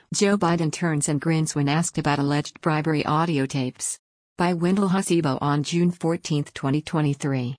Joe Biden turns and grins when asked about alleged bribery audio tapes. By Wendell Husibo on June 14, 2023.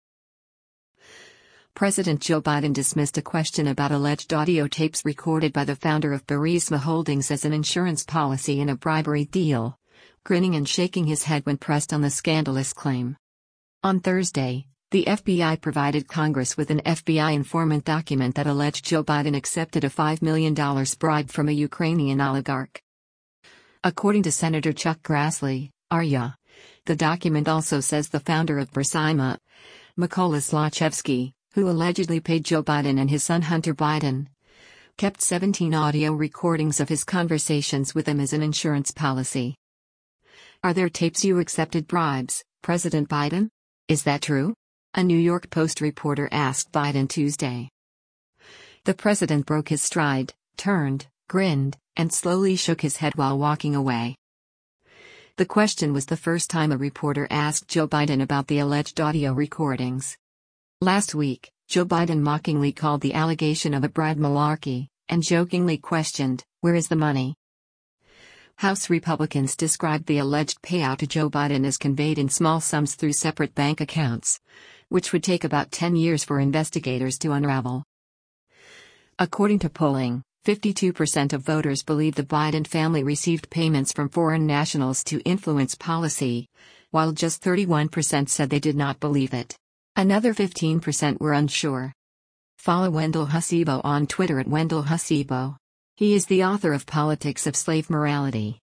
President Joe Biden dismissed a question about alleged audio tapes recorded by the founder of Burisma Holdings as an insurance policy in a bribery deal, grinning and shaking his head when pressed on the scandalous claim. On Thursday, the FBI provided Congress with an FBI informant document that alleged Joe Biden accepted a $5 million bribe from a Ukrainian oligarch. According to Senator Chuck Grassley, RYA, the document also says the founder of Burisma, Mykola Zlochevsky, who allegedly paid Joe Biden and his son Hunter Biden, kept 17 audio recordings of his conversations with him as an insurance policy. Are there tapes you accepted bribes, President Biden? Is that true? A New York Post reporter asked Biden Tuesday. The president broke his stride, turned, grinned, and slowly shook his head while walking away. The question was the first time a reporter asked Joe Biden about the alleged audio recordings. Last week, Joe Biden mockingly called the allegation of a bribe malarkey, and jokingly questioned, "Where is the money?" House Republicans described the alleged payout to Joe Biden as conveyed in small sums through separate bank accounts, which would take about 10 years for investigators to unravel. According to polling, 52% of voters believe the Biden family received payments from foreign nationals to influence policy, while just 31% said they did not believe it. Another 15% were unsure. Follow Wendell Husibo on Twitter at Wendell Husibo. He is the author of Politics of Slave Morality.